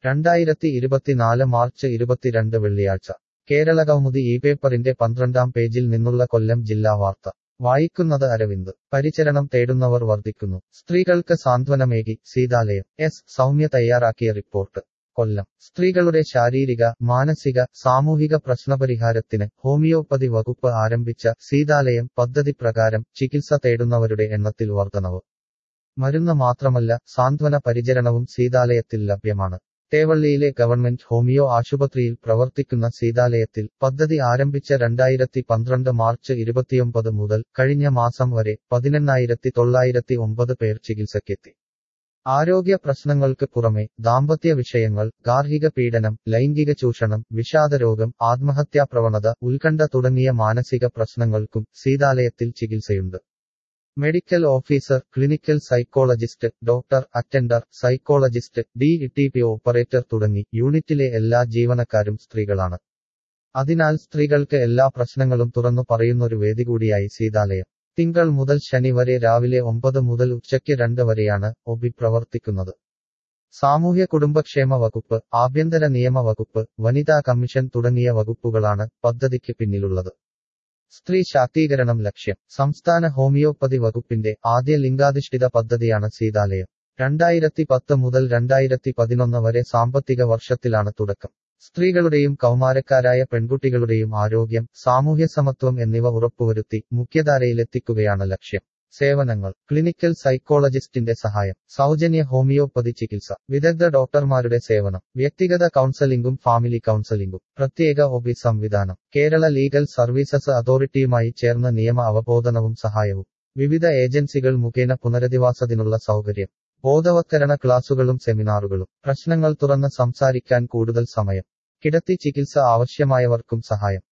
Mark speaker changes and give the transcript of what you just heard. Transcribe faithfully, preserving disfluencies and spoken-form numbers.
Speaker 1: രണ്ടായിരത്തി ഇരുപത്തിനാല് മാർച്ച് ഇരുപത്തിരണ്ട് വെള്ളിയാഴ്ച കേരളകൗമുദി ഈ പേപ്പറിന്റെ പന്ത്രണ്ടാം പേജിൽ നിന്നുള്ള കൊല്ലം ജില്ലാ വാർത്ത വായിക്കുന്നത് അരവിന്ദ്. പരിചരണം തേടുന്നവർ വർദ്ധിക്കുന്നു. സ്ത്രീകൾക്ക് സാന്ത്വനമേകി സീതാലയം. എസ് സൗമ്യ തയ്യാറാക്കിയ റിപ്പോർട്ട്. കൊല്ലം. സ്ത്രീകളുടെ ശാരീരിക, മാനസിക, സാമൂഹിക പ്രശ്നപരിഹാരത്തിന് ഹോമിയോപ്പതി വകുപ്പ് ആരംഭിച്ച സീതാലയം പദ്ധതി പ്രകാരം ചികിത്സ തേടുന്നവരുടെ എണ്ണത്തിൽ വർധനവ്. മരുന്ന് മാത്രമല്ല, സാന്ത്വന പരിചരണവും സീതാലയത്തിൽ ലഭ്യമാണ്. തേവള്ളിയിലെ ഗവൺമെന്റ് ഹോമിയോ ആശുപത്രിയിൽ പ്രവർത്തിക്കുന്ന സീതാലയത്തിൽ പദ്ധതി ആരംഭിച്ച രണ്ടായിരത്തി പന്ത്രണ്ട് മാർച്ച് ഇരുപത്തിയൊമ്പത് മുതൽ കഴിഞ്ഞ മാസം വരെ പതിനെണ്ണായിരത്തി തൊള്ളായിരത്തി ഒമ്പത് പേർ ചികിത്സയ്ക്കെത്തി. ആരോഗ്യ പ്രശ്നങ്ങൾക്ക് പുറമെ ദാമ്പത്യ വിഷയങ്ങൾ, ഗാർഹിക പീഡനം, ലൈംഗിക ചൂഷണം, വിഷാദരോഗം, ആത്മഹത്യാപ്രവണത, ഉത്കണ്ഠ തുടങ്ങിയ മാനസിക പ്രശ്നങ്ങൾക്കും സീതാലയത്തിൽ ചികിത്സയുണ്ട്. Medical officer, clinical psychologist, doctor, attender, psychologist, D T P operator തുടങ്ങി യൂണിറ്റിലെ എല്ലാ ജീവനക്കാരും സ്ത്രീകളാണ്. അതിനാൽ സ്ത്രീകൾക്ക് എല്ലാ പ്രശ്നങ്ങളും തുറന്നു പറയുന്നൊരു വേദി കൂടിയായി സീതാലയം. തിങ്കൾ മുതൽ ശനി വരെ രാവിലെ ഒമ്പത് മുതൽ ഉച്ചയ്ക്ക് രണ്ട് വരെയാണ് ഒ പി പ്രവർത്തിക്കുന്നത്. സാമൂഹ്യ കുടുംബക്ഷേമ വകുപ്പ്, ആഭ്യന്തര നിയമ വകുപ്പ്, വനിതാ കമ്മീഷൻ തുടങ്ങിയ വകുപ്പുകളാണ് പദ്ധതിക്ക് പിന്നിലുള്ളത്. സ്ത്രീ ശാക്തീകരണം ലക്ഷ്യം. സംസ്ഥാന ഹോമിയോപ്പതി വകുപ്പിന്റെ ആദ്യ ലിംഗാധിഷ്ഠിത പദ്ധതിയാണ് സീതാലയം. രണ്ടായിരത്തി പത്ത് മുതൽ രണ്ടായിരത്തി പതിനൊന്ന് വരെ സാമ്പത്തിക വർഷത്തിലാണ് തുടക്കം. സ്ത്രീകളുടെയും കൗമാരക്കാരായ പെൺകുട്ടികളുടെയും ആരോഗ്യം, സാമൂഹ്യ സമത്വം എന്നിവ ഉറപ്പുവരുത്തി മുഖ്യധാരയിലെത്തിക്കുകയാണ് ലക്ഷ്യം. സേവനങ്ങൾ. ക്ലിനിക്കൽ സൈക്കോളജിസ്റ്റിന്റെ സഹായം, സൗജന്യ ഹോമിയോപ്പതി ചികിത്സ, വിദഗ്ധ ഡോക്ടർമാരുടെ സേവനം, വ്യക്തിഗത കൗൺസലിംഗും ഫാമിലി കൗൺസലിംഗും, പ്രത്യേക ഒ പി സംവിധാനം, കേരള ലീഗൽ സർവീസസ് അതോറിറ്റിയുമായി ചേർന്ന് നിയമ അവബോധനവും സഹായവും, വിവിധ ഏജൻസികൾ മുഖേന പുനരധിവാസത്തിനുള്ള സൗകര്യം, ബോധവത്കരണ ക്ലാസുകളും സെമിനാറുകളും, പ്രശ്നങ്ങൾ തുറന്ന് സംസാരിക്കാൻ കൂടുതൽ സമയം, കിടത്തി ചികിത്സ ആവശ്യമായവർക്കും സഹായം.